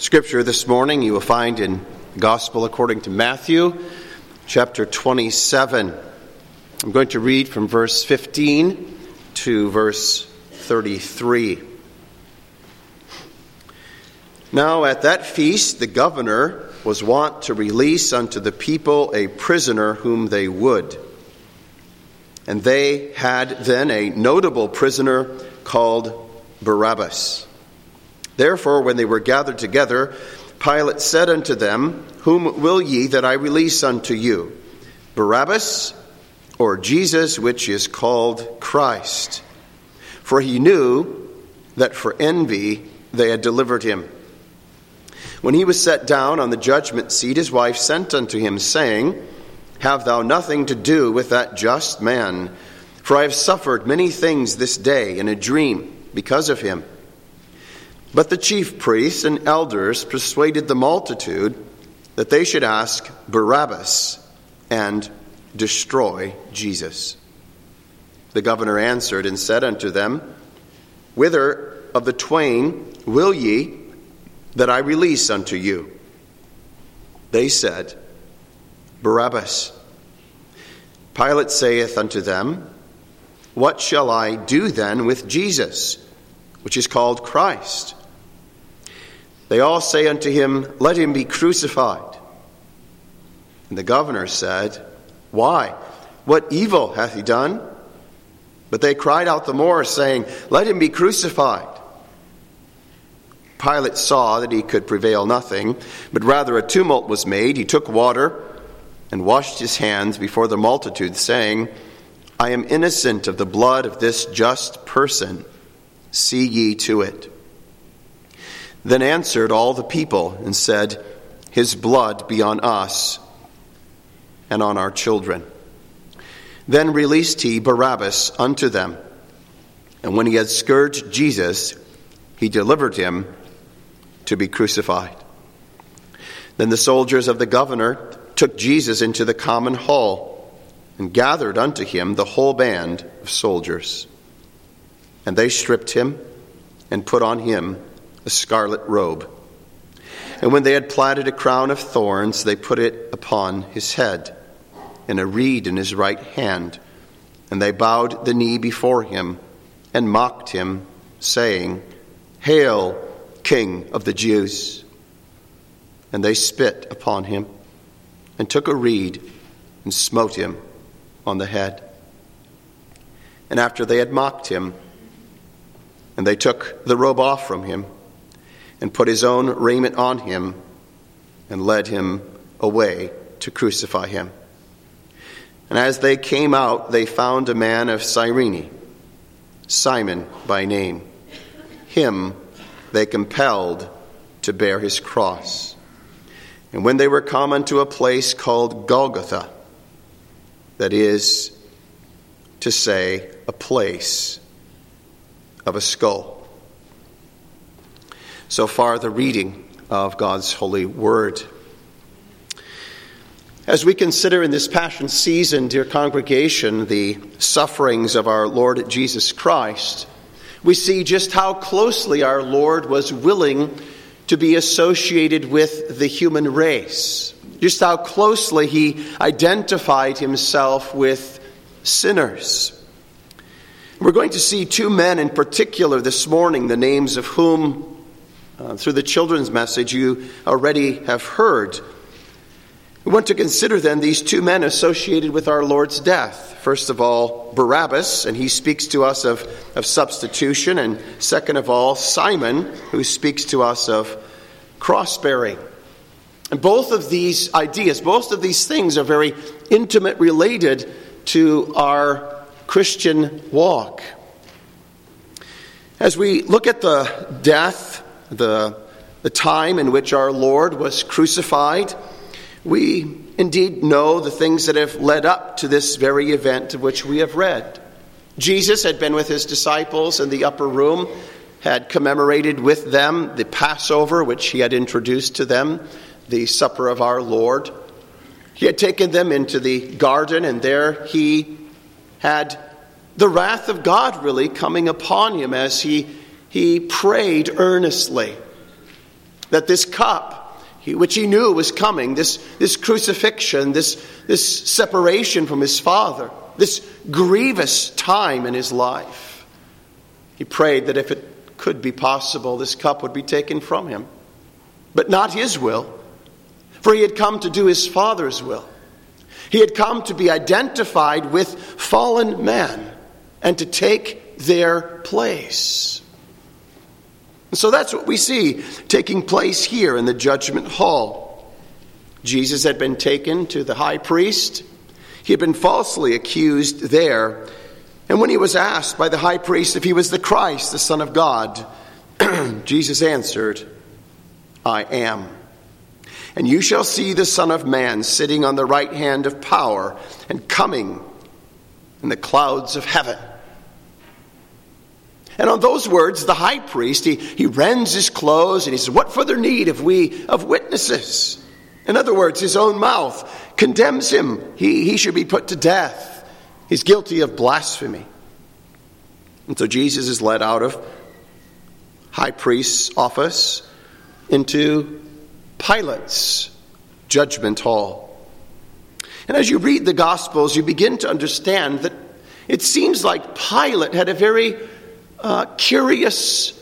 Scripture this morning you will find in Gospel according to Matthew, chapter 27. I'm going to read from verse 15 to verse 33. Now at that feast the governor was wont to release unto the people a prisoner whom they would. And they had then a notable prisoner called Barabbas. Therefore, when they were gathered together, Pilate said unto them, Whom will ye that I release unto you, Barabbas, or Jesus, which is called Christ? For he knew that for envy they had delivered him. When he was set down on the judgment seat, his wife sent unto him, saying, Have thou nothing to do with that just man? For I have suffered many things this day in a dream because of him. But the chief priests and elders persuaded the multitude that they should ask Barabbas and destroy Jesus. The governor answered and said unto them, Whither of the twain will ye that I release unto you? They said, Barabbas. Pilate saith unto them, What shall I do then with Jesus, which is called Christ? They all say unto him, Let him be crucified. And the governor said, Why? What evil hath he done? But they cried out the more, saying, Let him be crucified. Pilate saw that he could prevail nothing, but rather a tumult was made. He took water and washed his hands before the multitude, saying, I am innocent of the blood of this just person. See ye to it. Then answered all the people and said, His blood be on us and on our children. Then released he Barabbas unto them. And when he had scourged Jesus, he delivered him to be crucified. Then the soldiers of the governor took Jesus into the common hall and gathered unto him the whole band of soldiers. And they stripped him and put on him a scarlet robe. And when they had platted a crown of thorns, they put it upon his head, and a reed in his right hand. And they bowed the knee before him, and mocked him, saying, Hail, King of the Jews! And they spit upon him, and took a reed, and smote him on the head. And after they had mocked him, and they took the robe off from him, and put his own raiment on him, and led him away to crucify him. And as they came out, they found a man of Cyrene, Simon by name. Him they compelled to bear his cross. And when they were come unto a place called Golgotha, that is to say, a place of a skull. So far, the reading of God's holy word. As we consider in this Passion season, dear congregation, the sufferings of our Lord Jesus Christ, we see just how closely our Lord was willing to be associated with the human race. Just how closely he identified himself with sinners. We're going to see two men in particular this morning, the names of whom through the children's message you already have heard. We want to consider then these two men associated with our Lord's death. First of all, Barabbas, and he speaks to us of substitution. And second of all, Simon, who speaks to us of cross-bearing. And both of these ideas, both of these things are very intimate related to our Christian walk. As we look at the death, the time in which our Lord was crucified, we indeed know the things that have led up to this very event of which we have read. Jesus had been with his disciples in the upper room, had commemorated with them the Passover, which he had introduced to them, the supper of our Lord. He had taken them into the garden, and there he had the wrath of God really coming upon him as he prayed earnestly. that this cup, which he knew was coming, this crucifixion, this separation from his Father, this grievous time in his life, he prayed that if it could be possible, this cup would be taken from him. But not his will, for he had come to do his Father's will. He had come to be identified with fallen man and to take their place. And so that's what we see taking place here in the judgment hall. Jesus had been taken to the high priest. He had been falsely accused there. And when he was asked by the high priest if he was the Christ, the Son of God, Jesus answered, I am. And you shall see the Son of Man sitting on the right hand of power and coming in the clouds of heaven. And on those words, the high priest, he rends his clothes and he says, what further need have we of witnesses? In other words, his own mouth condemns him. He should be put to death. He's guilty of blasphemy. And so Jesus is led out of high priest's office into Pilate's judgment hall. And as you read the Gospels, you begin to understand that it seems like Pilate had a very curious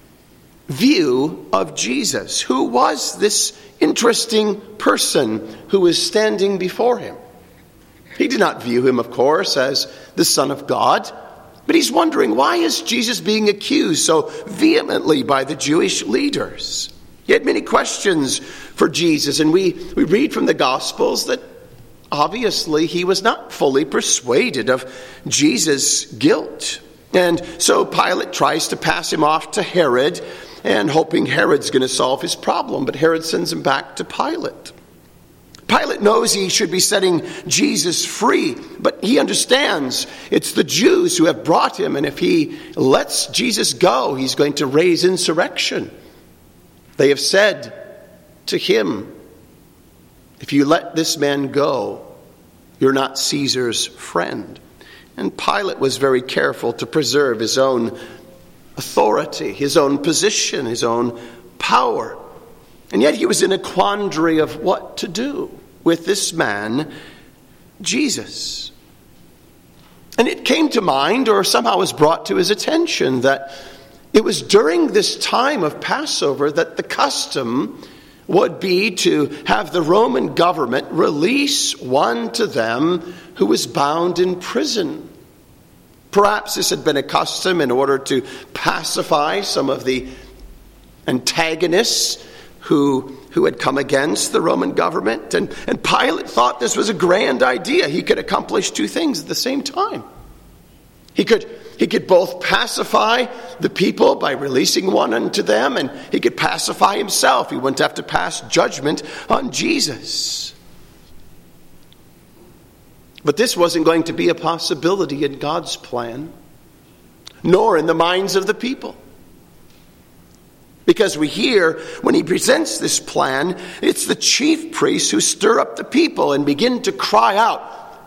view of Jesus. Who was this interesting person who was standing before him? He did not view him, of course, as the Son of God, but he's wondering, why is Jesus being accused so vehemently by the Jewish leaders? He had many questions for Jesus, and we read from the Gospels that obviously he was not fully persuaded of Jesus' guilt. And so Pilate tries to pass him off to Herod, and hoping Herod's going to solve his problem. But Herod sends him back to Pilate. Pilate knows he should be setting Jesus free, but he understands it's the Jews who have brought him, and if he lets Jesus go, he's going to raise insurrection. They have said to him, if you let this man go, you're not Caesar's friend. And Pilate was very careful to preserve his own authority, his own position, his own power. And yet he was in a quandary of what to do with this man, Jesus. And it came to mind, or somehow was brought to his attention, that it was during this time of Passover that the custom would be to have the Roman government release one to them who was bound in prison. Perhaps this had been a custom in order to pacify some of the antagonists who had come against the Roman government. And Pilate thought this was a grand idea. He could accomplish two things at the same time. He could both pacify the people by releasing one unto them, and he could pacify himself. He wouldn't have to pass judgment on Jesus. But this wasn't going to be a possibility in God's plan, nor in the minds of the people. Because we hear when he presents this plan, it's the chief priests who stir up the people and begin to cry out,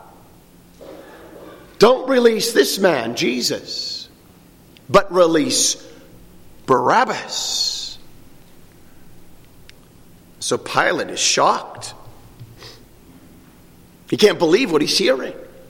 don't release this man, Jesus, but release Barabbas. So Pilate is shocked. He can't believe what he's hearing.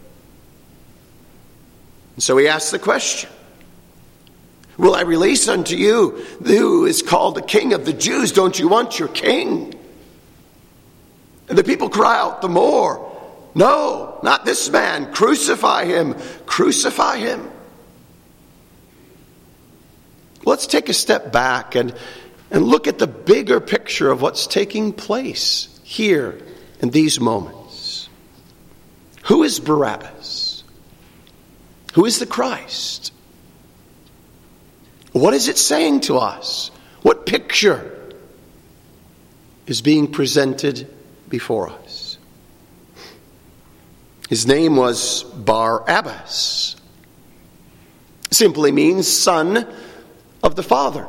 And so he asks the question, will I release unto you who is called the King of the Jews? Don't you want your king? And the people cry out the more, no, not this man. Crucify him. Crucify him. Let's take a step back and look at the bigger picture of what's taking place here in these moments. Who is Barabbas? Who is the Christ? What is it saying to us? What picture is being presented before us? His name was Barabbas. Simply means son of the Father.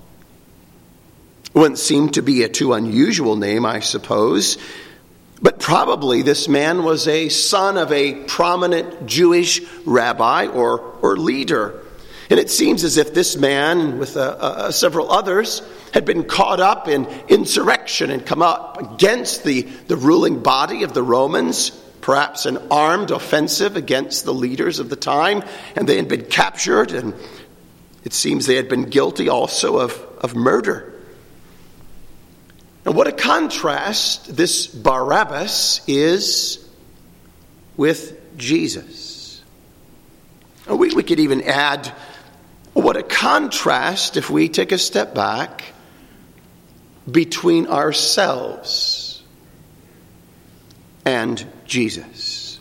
It wouldn't seem to be a too unusual name, I suppose. But probably this man was a son of a prominent Jewish rabbi or leader. And it seems as if this man, with several others, had been caught up in insurrection and come up against the ruling body of the Romans, perhaps an armed offensive against the leaders of the time, and they had been captured, and it seems they had been guilty also of murder. And what a contrast this Barabbas is with Jesus. And we could even add, what a contrast if we take a step back between ourselves and Jesus.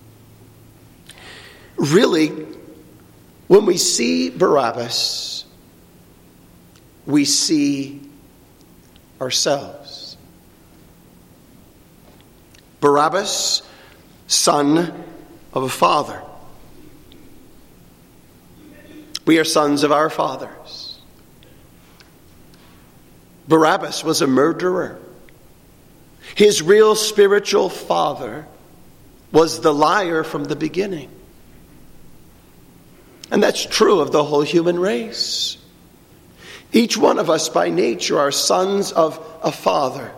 Really, when we see Barabbas, we see ourselves. Barabbas, son of a father. We are sons of our fathers. Barabbas was a murderer. His real spiritual father was the liar from the beginning. And that's true of the whole human race. Each one of us by nature are sons of a father.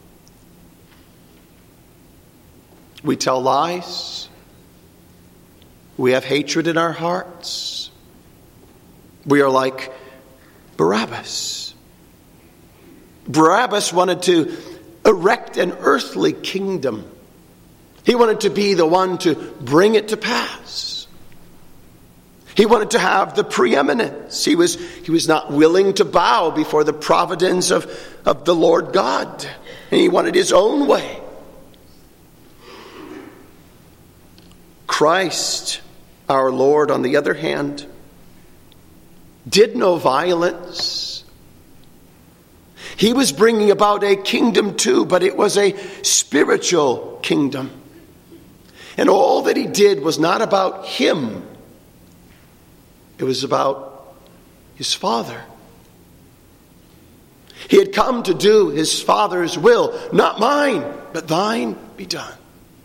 We tell lies. We have hatred in our hearts. We are like Barabbas. Barabbas wanted to erect an earthly kingdom. He wanted to be the one to bring it to pass. He wanted to have the preeminence. He was not willing to bow before the providence of the Lord God. And he wanted his own way. Christ, our Lord, on the other hand, did no violence. He was bringing about a kingdom too, but it was a spiritual kingdom. And all that he did was not about him. It was about his Father. He had come to do his Father's will. Not mine, but thine be done.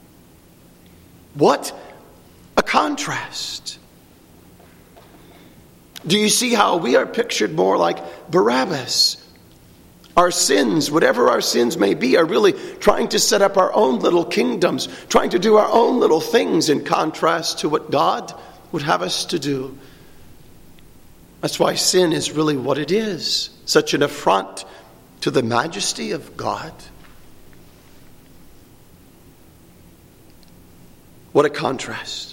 What a contrast. Do you see how we are pictured more like Barabbas? Our sins, whatever our sins may be, are really trying to set up our own little kingdoms, trying to do our own little things in contrast to what God would have us to do. That's why sin is really what it is, such an affront to the majesty of God. What a contrast.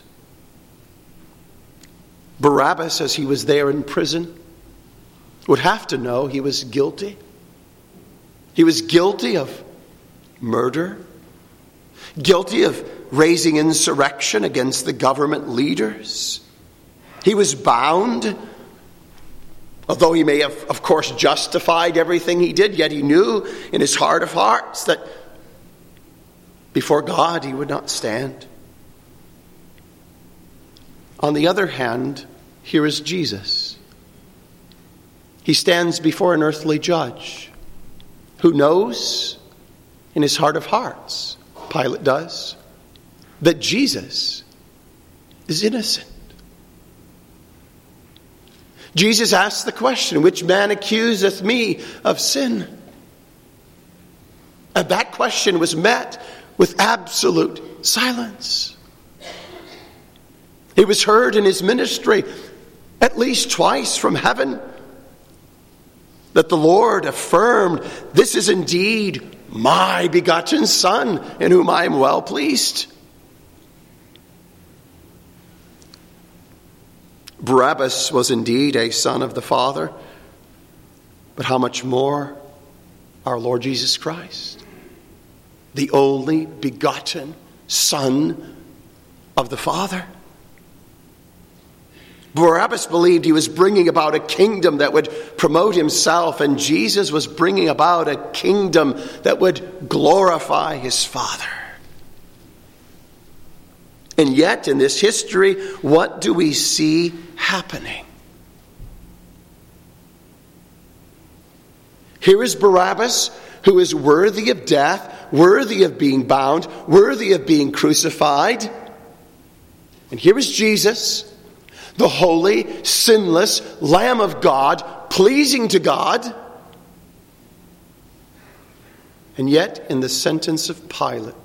Barabbas, as he was there in prison, would have to know he was guilty. He was guilty of murder, guilty of raising insurrection against the government leaders. He was bound, although he may have, of course, justified everything he did, yet he knew in his heart of hearts that before God he would not stand. On the other hand, here is Jesus. He stands before an earthly judge who knows in his heart of hearts, Pilate does, that Jesus is innocent. Jesus asks the question, which man accuseth me of sin? And that question was met with absolute silence. It was heard in his ministry at least twice from heaven that the Lord affirmed, this is indeed my begotten Son, in whom I am well pleased. Barabbas was indeed a son of the Father, but how much more our Lord Jesus Christ, the only begotten Son of the Father. Barabbas believed he was bringing about a kingdom that would promote himself, and Jesus was bringing about a kingdom that would glorify his Father. And yet, in this history, what do we see happening? Here is Barabbas, who is worthy of death, worthy of being bound, worthy of being crucified. And here is Jesus, the holy, sinless Lamb of God, pleasing to God. And yet, in the sentence of Pilate,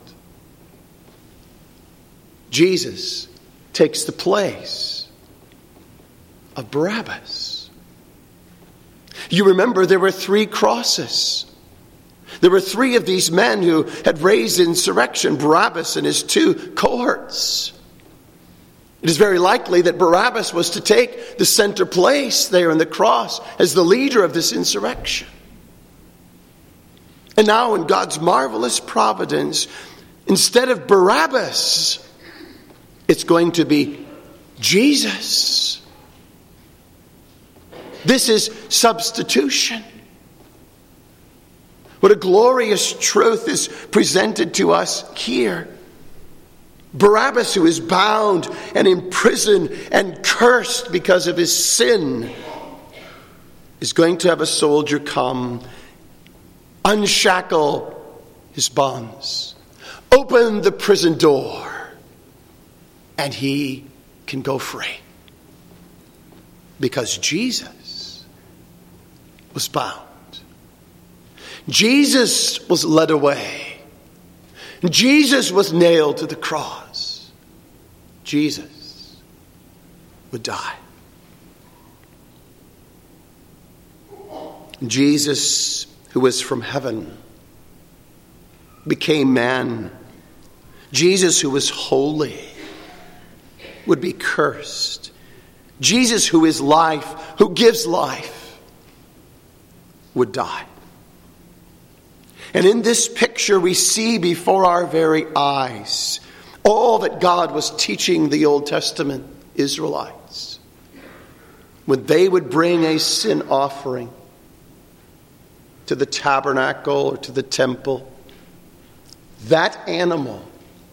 Jesus takes the place of Barabbas. You remember there were 3 crosses. There were 3 of these men who had raised insurrection, Barabbas and his 2 cohorts. It is very likely that Barabbas was to take the center place there in the cross as the leader of this insurrection. And now in God's marvelous providence, instead of Barabbas, it's going to be Jesus. This is substitution. What a glorious truth is presented to us here. Barabbas, who is bound and imprisoned and cursed because of his sin, is going to have a soldier come, unshackle his bonds, open the prison door, and he can go free. Because Jesus was bound. Jesus was led away. Jesus was nailed to the cross. Jesus would die. Jesus, who was from heaven, became man. Jesus, who was holy, would be cursed. Jesus, who is life, who gives life, would die. And in this picture we see before our very eyes all that God was teaching the Old Testament Israelites. When they would bring a sin offering to the tabernacle or to the temple, that animal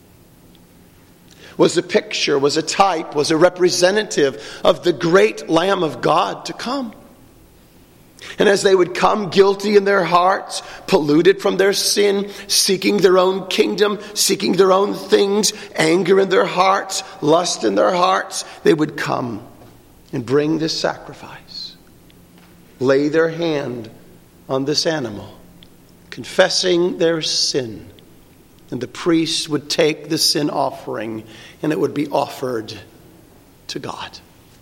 was a picture, was a type, was a representative of the great Lamb of God to come. And as they would come guilty in their hearts, polluted from their sin, seeking their own kingdom, seeking their own things, anger in their hearts, lust in their hearts, they would come and bring this sacrifice, lay their hand on this animal, confessing their sin. And the priest would take the sin offering and it would be offered to God.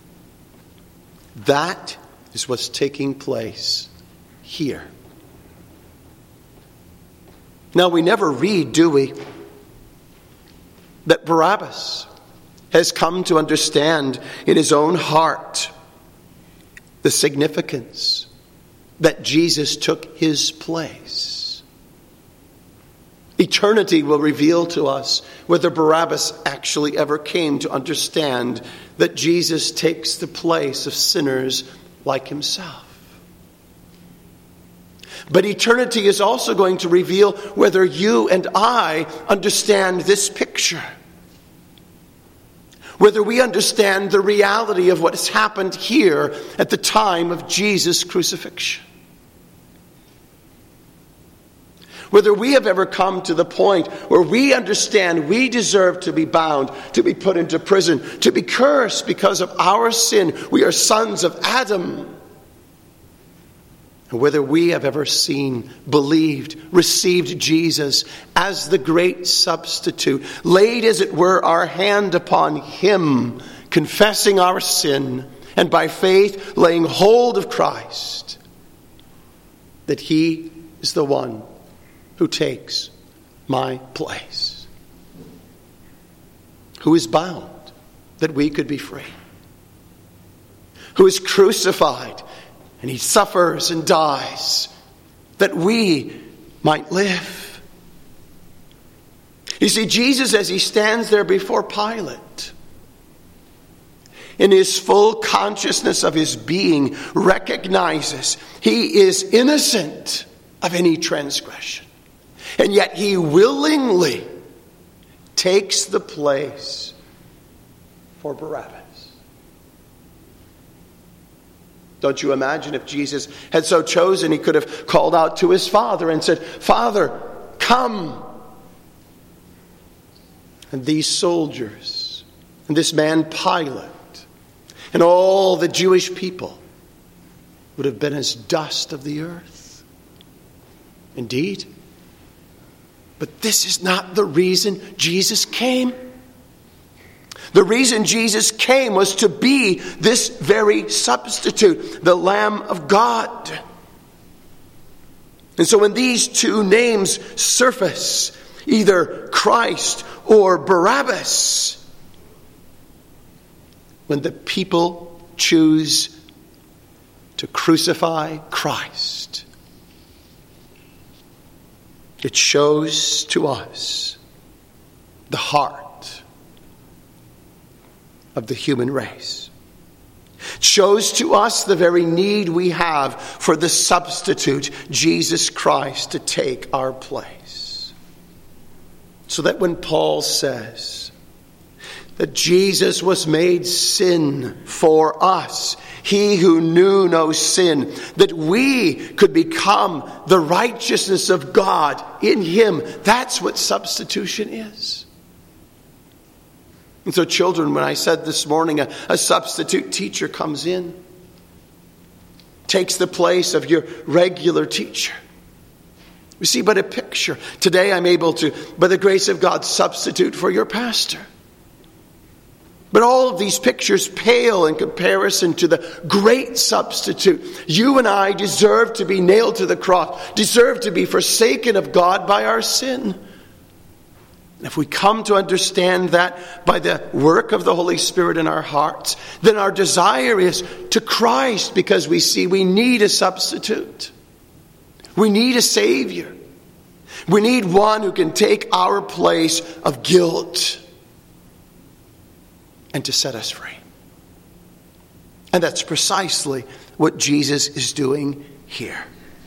That is what's taking place here. Now we never read, do we, that Barabbas has come to understand in his own heart the significance that Jesus took his place. Eternity will reveal to us whether Barabbas actually ever came to understand that Jesus takes the place of sinners like himself. But eternity is also going to reveal whether you and I understand this picture. Whether we understand the reality of what has happened here at the time of Jesus' crucifixion. Whether we have ever come to the point where we understand we deserve to be bound, to be put into prison, to be cursed because of our sin. We are sons of Adam. And whether we have ever seen, believed, received Jesus as the great substitute, laid as it were our hand upon him, confessing our sin, and by faith laying hold of Christ, that he is the one who takes my place, who is bound that we could be free, who is crucified and he suffers and dies that we might live. You see, Jesus, as he stands there before Pilate, in his full consciousness of his being, recognizes he is innocent of any transgression. And yet he willingly takes the place for Barabbas. Don't you imagine if Jesus had so chosen, he could have called out to his Father and said, "Father, come." And these soldiers, and this man Pilate, and all the Jewish people would have been as dust of the earth. Indeed, But this is not the reason Jesus came. The reason Jesus came was to be this very substitute, the Lamb of God. And so when these two names surface, either Christ or Barabbas, when the people choose to crucify Christ, it shows to us the heart of the human race. It shows to us the very need we have for the substitute, Jesus Christ, to take our place. So that when Paul says that Jesus was made sin for us, he who knew no sin, that we could become the righteousness of God in him. That's what substitution is. And so children, when I said this morning, a substitute teacher comes in, takes the place of your regular teacher. We see but a picture. Today I'm able to, by the grace of God, substitute for your pastor. But all of these pictures pale in comparison to the great substitute. You and I deserve to be nailed to the cross, deserve to be forsaken of God by our sin. And if we come to understand that by the work of the Holy Spirit in our hearts, then our desire is to Christ, because we see we need a substitute. We need a Savior. We need one who can take our place of guilt and to set us free. And that's precisely what Jesus is doing here.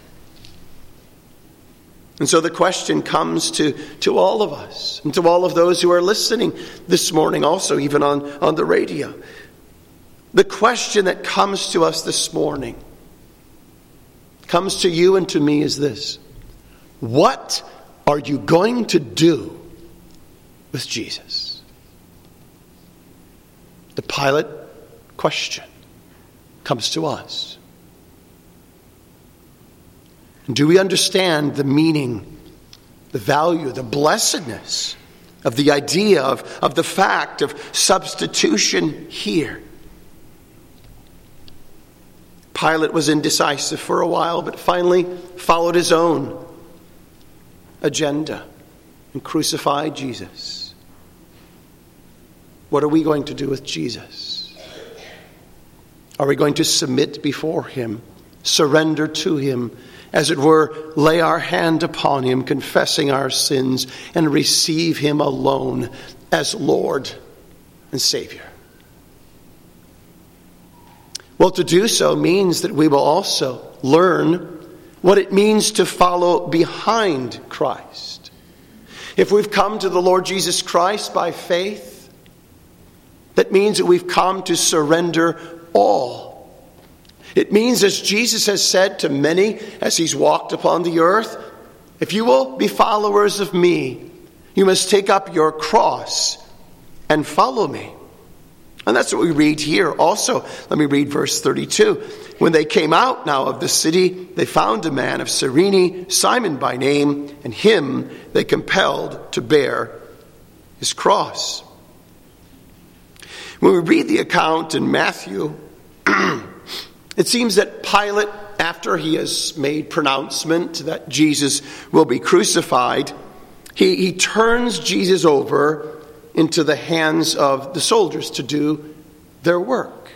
And so the question comes to all of us, and to all of those who are listening this morning also, even on the radio. The question that comes to us this morning, comes to you and to me, is this: what are you going to do with Jesus? The Pilate question comes to us. And do we understand the meaning, the value, the blessedness of the idea of the fact of substitution here? Pilate was indecisive for a while, but finally followed his own agenda and crucified Jesus. What are we going to do with Jesus? Are we going to submit before him, surrender to him, as it were, lay our hand upon him, confessing our sins, and receive him alone as Lord and Savior? Well, to do so means that we will also learn what it means to follow behind Christ. If we've come to the Lord Jesus Christ by faith, that means that we've come to surrender all. It means, as Jesus has said to many as he's walked upon the earth, if you will be followers of me, you must take up your cross and follow me. And that's what we read here also. Let me read verse 32. When they came out now of the city, they found a man of Cyrene, Simon by name, and him they compelled to bear his cross. When we read the account in Matthew, it seems that Pilate, after he has made pronouncement that Jesus will be crucified, he turns Jesus over into the hands of the soldiers to do their work.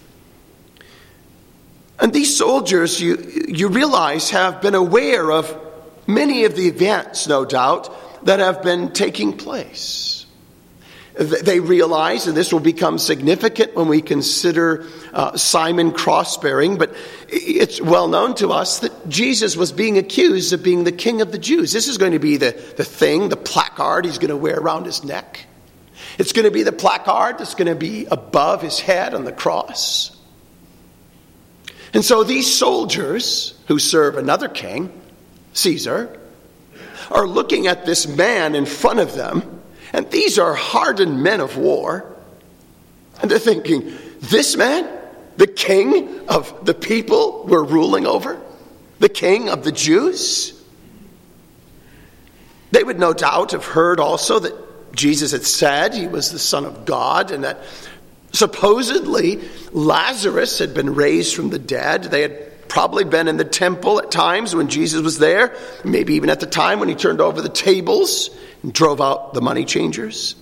And these soldiers, you realize, have been aware of many of the events, no doubt, that have been taking place. They realize, and this will become significant when we consider Simon cross-bearing, but it's well known to us that Jesus was being accused of being the king of the Jews. This is going to be the thing, the placard he's going to wear around his neck. It's going to be the placard that's going to be above his head on the cross. And so these soldiers who serve another king, Caesar, are looking at this man in front of them. And these are hardened men of war. And they're thinking, this man, the king of the people we're ruling over, the king of the Jews? They They would no doubt have heard also that Jesus had said he was the Son of God, and that supposedly Lazarus had been raised from the dead. They had probably been in the temple at times when Jesus was there, maybe even at the time when he turned over the tables and drove out the money changers.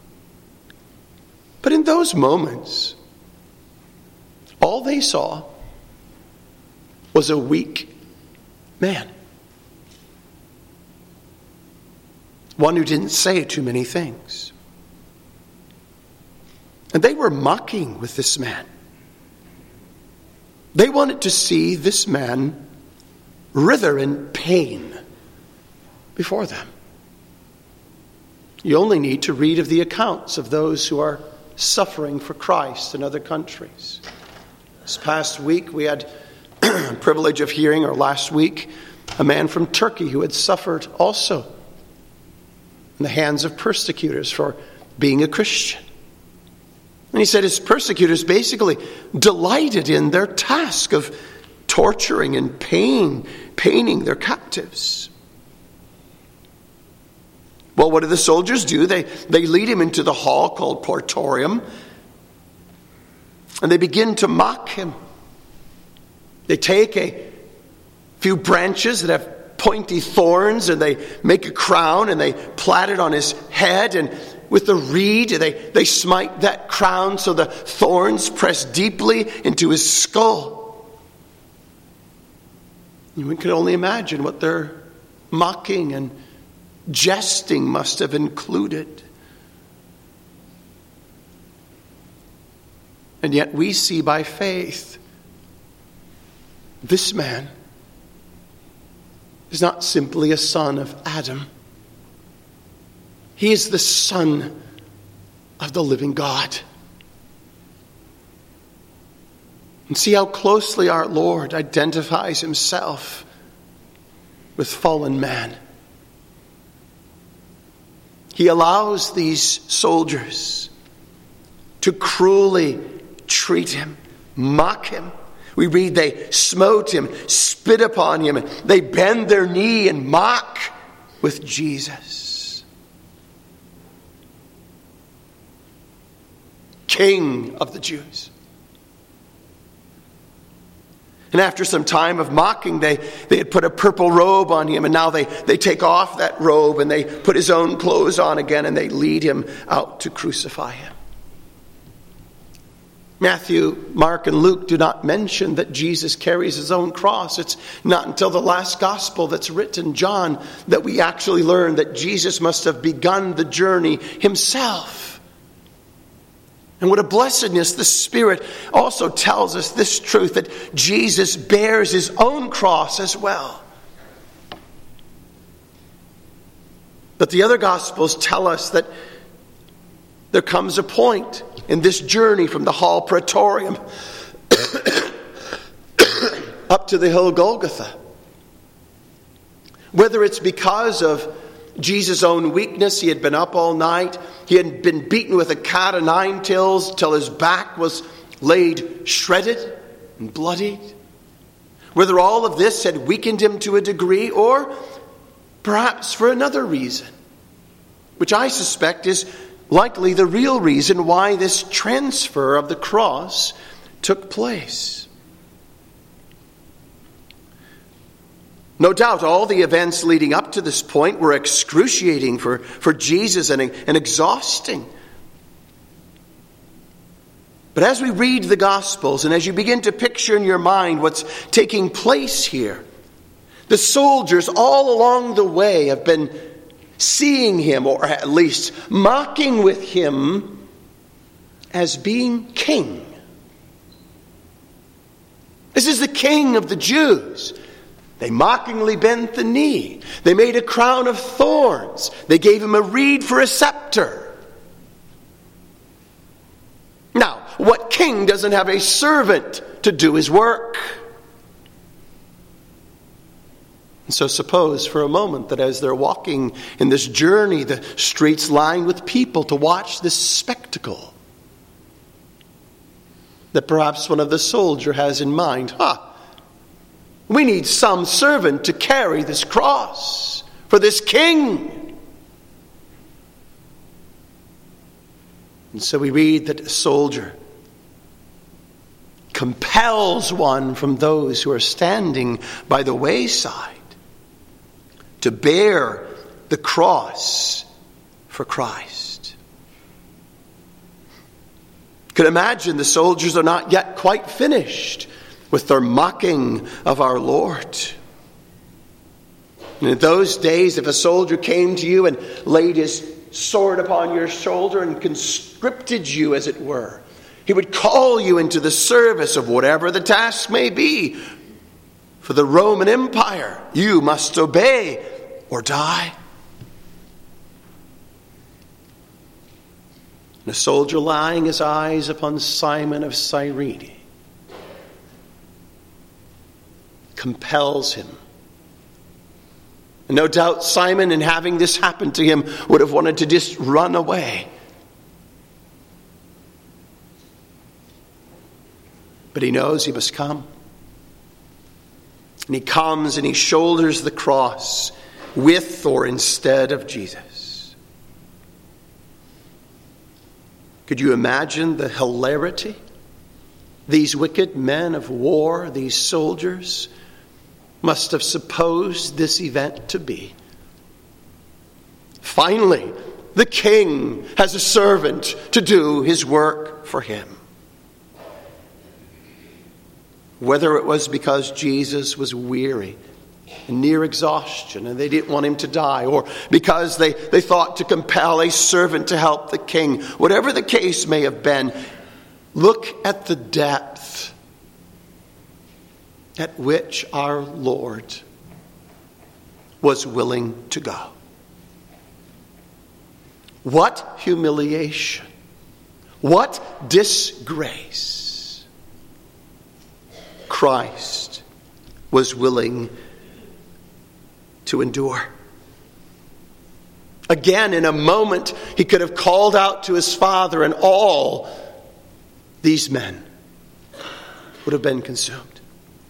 But in those moments, all they saw was a weak man. One who didn't say too many things. And they were mocking with this man. They wanted to see this man writher in pain before them. You only need to read of the accounts of those who are suffering for Christ in other countries. This past week we had the privilege of hearing, or last week, a man from Turkey who had suffered also in the hands of persecutors for being a Christian. And he said his persecutors basically delighted in their task of torturing and paining their captives. Well, what do the soldiers do? They lead him into the hall called Praetorium, and they begin to mock him. They take a few branches that have pointy thorns, and they make a crown, and they plait it on his head, and with the reed they smite that crown so the thorns press deeply into his skull. You can only imagine what their mocking and jesting must have included. And yet we see by faith this man is not simply a son of Adam. He is the Son of the living God. And see how closely our Lord identifies himself with fallen man. He allows these soldiers to cruelly treat him, mock him. We read they smote him, spit upon him, and they bend their knee and mock with Jesus. King of the Jews. And after some time of mocking, they had put a purple robe on him, and now they take off that robe and they put his own clothes on again, and they lead him out to crucify him. Matthew, Mark, and Luke do not mention that Jesus carries his own cross. It's not until the last gospel that's written, John, that we actually learn that Jesus must have begun the journey himself. And what a blessedness. The Spirit also tells us this truth, that Jesus bears his own cross as well. But the other Gospels tell us that there comes a point in this journey from the hall Praetorium up to the hill Golgotha. Whether it's because of Jesus' own weakness, he had been up all night, he had been beaten with a cat o' nine tails till his back was laid shredded and bloodied. Whether all of this had weakened him to a degree, or perhaps for another reason, which I suspect is likely the real reason why this transfer of the cross took place. No doubt all the events leading up to this point were excruciating for Jesus and exhausting. But as we read the Gospels, and as you begin to picture in your mind what's taking place here, the soldiers all along the way have been seeing him, or at least mocking with him, as being king. This is the King of the Jews. They mockingly bent the knee. They made a crown of thorns. They gave him a reed for a scepter. Now, what king doesn't have a servant to do his work? And so suppose for a moment that as they're walking in this journey, the streets lined with people to watch this spectacle, that perhaps one of the soldiers has in mind, we need some servant to carry this cross for this king. And so we read that a soldier compels one from those who are standing by the wayside to bear the cross for Christ. You can imagine the soldiers are not yet quite finished with their mocking of our Lord. And in those days, if a soldier came to you and laid his sword upon your shoulder and conscripted you, as it were, he would call you into the service of whatever the task may be. For the Roman Empire, you must obey or die. And a soldier lying his eyes upon Simon of Cyrene compels him. And no doubt Simon, in having this happen to him, would have wanted to just run away. But he knows he must come. And he comes and he shoulders the cross with or instead of Jesus. Could you imagine the hilarity? These wicked men of war, these soldiers, must have supposed this event to be. Finally, the king has a servant to do his work for him. Whether it was because Jesus was weary and near exhaustion and they didn't want him to die, or because they thought to compel a servant to help the king, whatever the case may have been, look at the depth at which our Lord was willing to go. What humiliation! What disgrace! Christ was willing to endure. Again, in a moment, he could have called out to his Father, and all these men would have been consumed.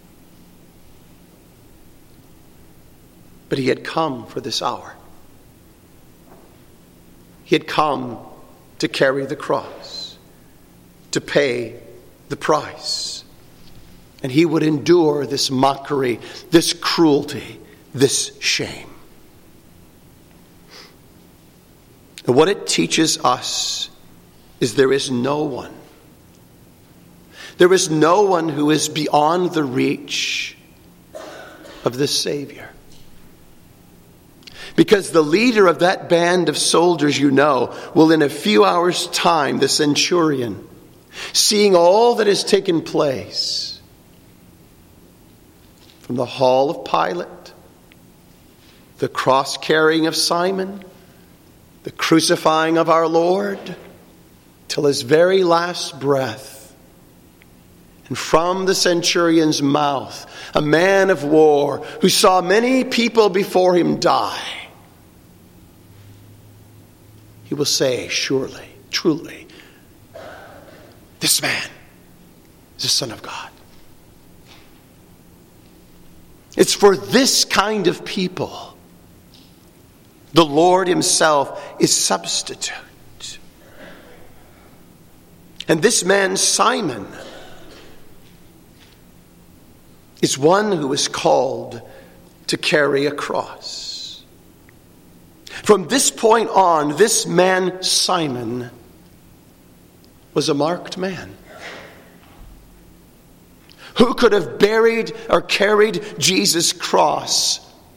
But he had come for this hour. He had come to carry the cross, to pay the price. And he would endure this mockery, this cruelty, this shame. And what it teaches us is there is no one who is beyond the reach of this Savior. Because the leader of that band of soldiers, will in a few hours' time, the centurion, seeing all that has taken place, from the hall of Pilate, the cross-carrying of Simon, the crucifying of our Lord, till his very last breath. And from the centurion's mouth, a man of war who saw many people before him die, he will say, surely, truly, this man is the Son of God. It's for this kind of people the Lord himself is substitute. And this man, Simon, is one who is called to carry a cross. From this point on, this man, Simon, was a marked man. Who could have buried or carried Jesus' cross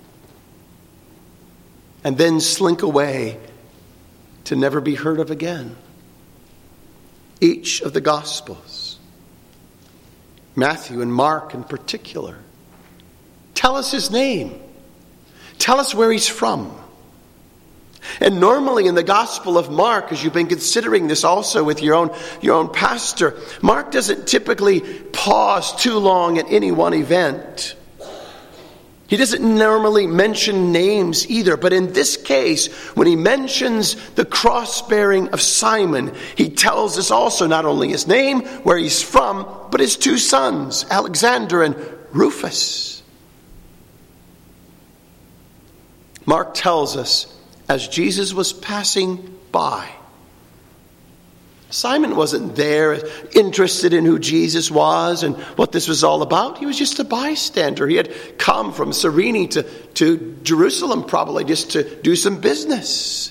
and then slink away to never be heard of again? Each of the Gospels, Matthew and Mark in particular, tell us his name. Tell us where he's from. And normally in the Gospel of Mark, as you've been considering this also with your own pastor, Mark doesn't typically pause too long at any one event. He doesn't normally mention names either. But in this case, when he mentions the cross-bearing of Simon, he tells us also not only his name, where he's from, but his two sons, Alexander and Rufus. Mark tells us, as Jesus was passing by, Simon wasn't there interested in who Jesus was and what this was all about. He was just a bystander. He had come from Cyrene to Jerusalem probably just to do some business.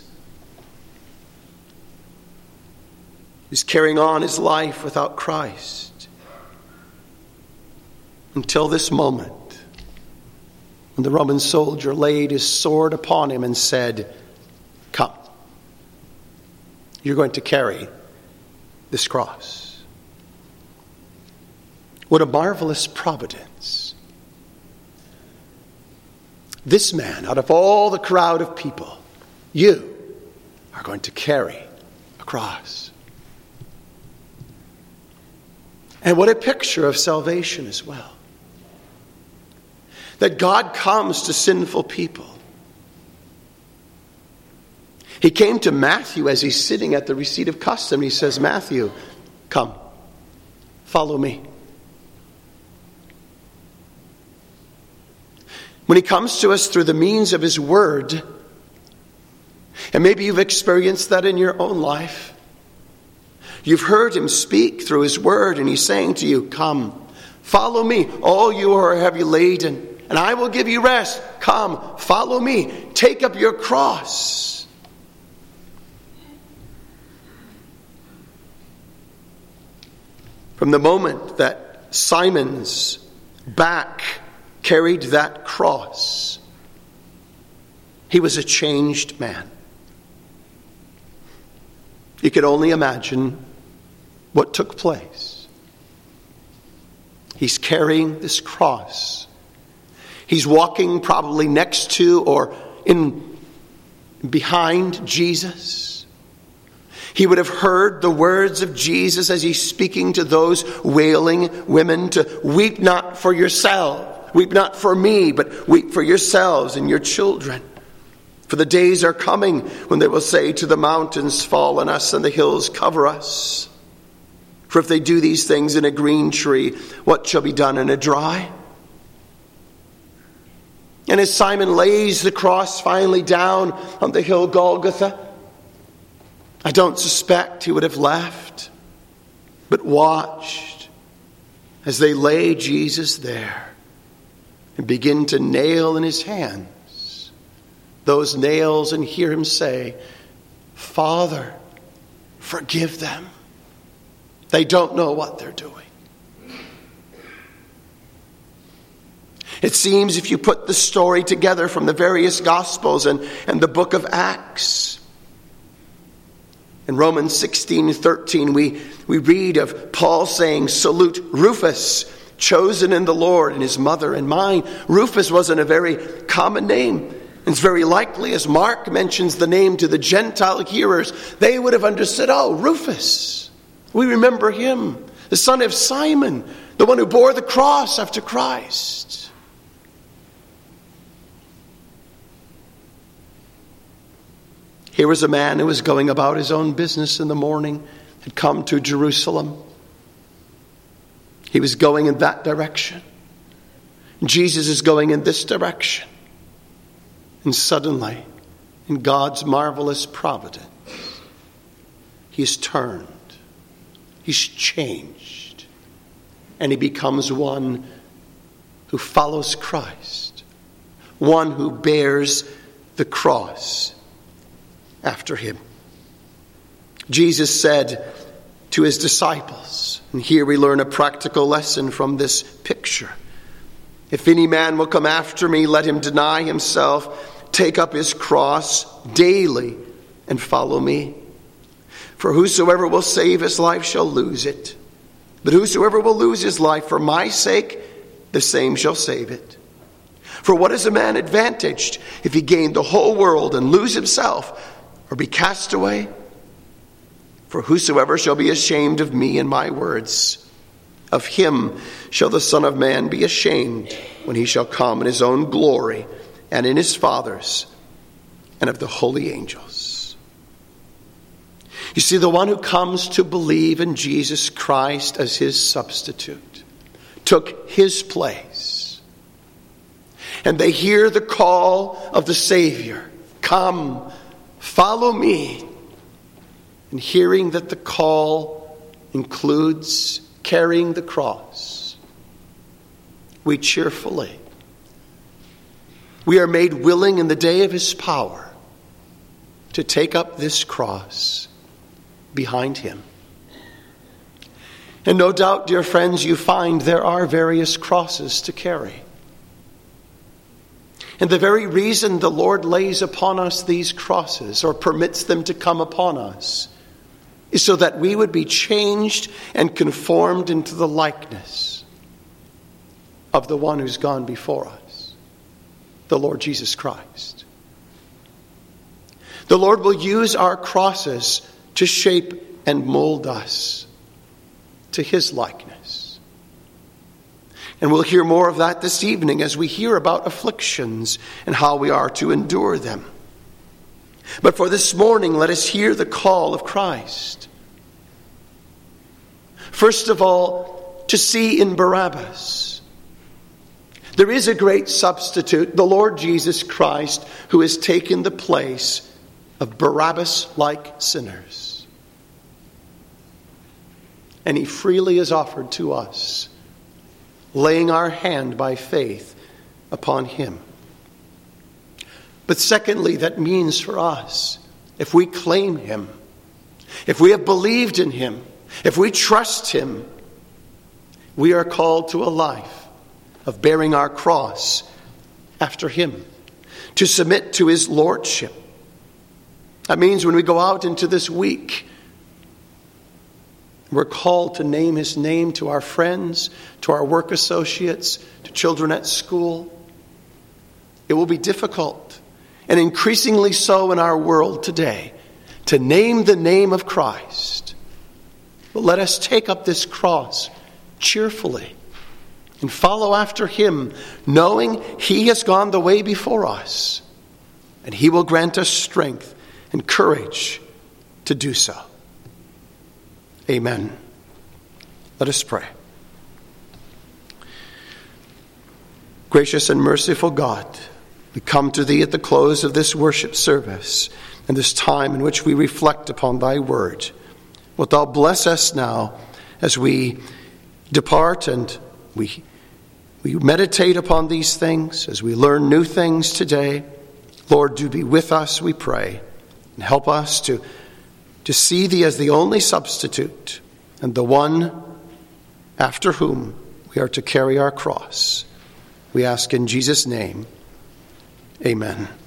He's carrying on his life without Christ until this moment when the Roman soldier laid his sword upon him and said, "Come, you're going to carry this cross." What a marvelous providence. This man, out of all the crowd of people, you are going to carry a cross. And what a picture of salvation as well. That God comes to sinful people. He came to Matthew as he's sitting at the receipt of custom. He says, "Matthew, come, follow me." When he comes to us through the means of his word, and maybe you've experienced that in your own life. You've heard him speak through his word, and he's saying to you, "Come, follow me, all you who are heavy laden, and I will give you rest. Come, follow me, take up your cross." From the moment that Simon's back carried that cross, he was a changed man. You could only imagine what took place. He's carrying this cross. He's walking probably next to or in behind Jesus. He would have heard the words of Jesus as he's speaking to those wailing women to weep not for yourself, weep not for me, but weep for yourselves and your children. For the days are coming when they will say to the mountains, "Fall on us," and the hills, "Cover us." For if they do these things in a green tree, what shall be done in a dry? And as Simon lays the cross finally down on the hill Golgotha, I don't suspect he would have left, but watched as they lay Jesus there and begin to nail in his hands those nails and hear him say, "Father, forgive them. They don't know what they're doing." It seems if you put the story together from the various Gospels and the book of Acts, in Romans 16:13, we read of Paul saying, "Salute Rufus, chosen in the Lord, and his mother and mine." Rufus wasn't a very common name. It's very likely, as Mark mentions the name to the Gentile hearers, they would have understood, "Oh, Rufus. We remember him, the son of Simon, the one who bore the cross after Christ." Here was a man who was going about his own business in the morning, had come to Jerusalem. He was going in that direction. Jesus is going in this direction. And suddenly, in God's marvelous providence, he's turned. He's changed. And he becomes one who follows Christ. One who bears the cross after him. Jesus said to his disciples, and here we learn a practical lesson from this picture, "If any man will come after me, let him deny himself, take up his cross daily, and follow me. For whosoever will save his life shall lose it. But whosoever will lose his life for my sake, the same shall save it. For what is a man advantaged if he gain the whole world and lose himself, or be cast away? For whosoever shall be ashamed of me and my words, of him shall the Son of Man be ashamed when he shall come in his own glory and in his Father's and of the holy angels." You see, the one who comes to believe in Jesus Christ as his substitute took his place. And they hear the call of the Savior, "Come, follow me." and hearing that the call includes carrying the cross, we cheerfully, we are made willing in the day of his power to take up this cross behind him. And no doubt, dear friends, you find there are various crosses to carry. And the very reason the Lord lays upon us these crosses, or permits them to come upon us, is so that we would be changed and conformed into the likeness of the one who's gone before us, the Lord Jesus Christ. The Lord will use our crosses to shape and mold us to his likeness. And we'll hear more of that this evening as we hear about afflictions and how we are to endure them. But for this morning, let us hear the call of Christ. First of all, to see in Barabbas. There is a great substitute, the Lord Jesus Christ, who has taken the place of Barabbas-like sinners. And he freely is offered to us, laying our hand by faith upon him. But secondly, that means for us, if we claim him, if we have believed in him, if we trust him, we are called to a life of bearing our cross after him, to submit to his lordship. That means when we go out into this week, we're called to name his name to our friends, to our work associates, to children at school. It will be difficult, and increasingly so in our world today, to name the name of Christ. But let us take up this cross cheerfully and follow after him, knowing he has gone the way before us, and he will grant us strength and courage to do so. Amen. Let us pray. Gracious and merciful God, we come to thee at the close of this worship service and this time in which we reflect upon thy word. Wilt thou bless us now as we depart and we meditate upon these things, as we learn new things today. Lord, do be with us, we pray, and help us to see thee as the only substitute and the one after whom we are to carry our cross. We ask in Jesus' name, amen.